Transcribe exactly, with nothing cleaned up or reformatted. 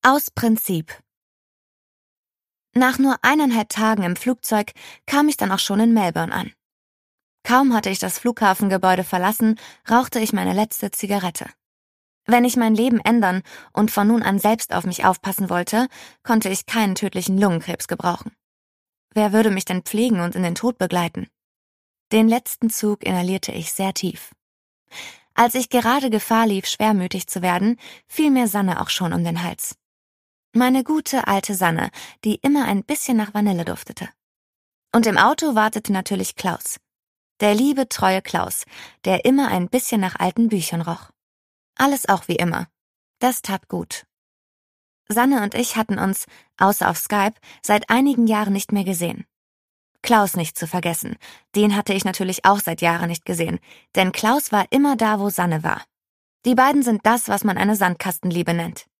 Aus Prinzip. Nach nur eineinhalb Tagen im Flugzeug kam ich dann auch schon in Melbourne an. Kaum hatte ich das Flughafengebäude verlassen, rauchte ich meine letzte Zigarette. Wenn ich mein Leben ändern und von nun an selbst auf mich aufpassen wollte, konnte ich keinen tödlichen Lungenkrebs gebrauchen. Wer würde mich denn pflegen und in den Tod begleiten? Den letzten Zug inhalierte ich sehr tief. Als ich gerade Gefahr lief, schwermütig zu werden, fiel mir Sanne auch schon um den Hals. Meine gute alte Sanne, die immer ein bisschen nach Vanille duftete. Und im Auto wartete natürlich Klaus. Der liebe, treue Klaus, der immer ein bisschen nach alten Büchern roch. Alles auch wie immer. Das tat gut. Sanne und ich hatten uns, außer auf Skype, seit einigen Jahren nicht mehr gesehen. Klaus nicht zu vergessen. Den hatte ich natürlich auch seit Jahren nicht gesehen, denn Klaus war immer da, wo Sanne war. Die beiden sind das, was man eine Sandkastenliebe nennt.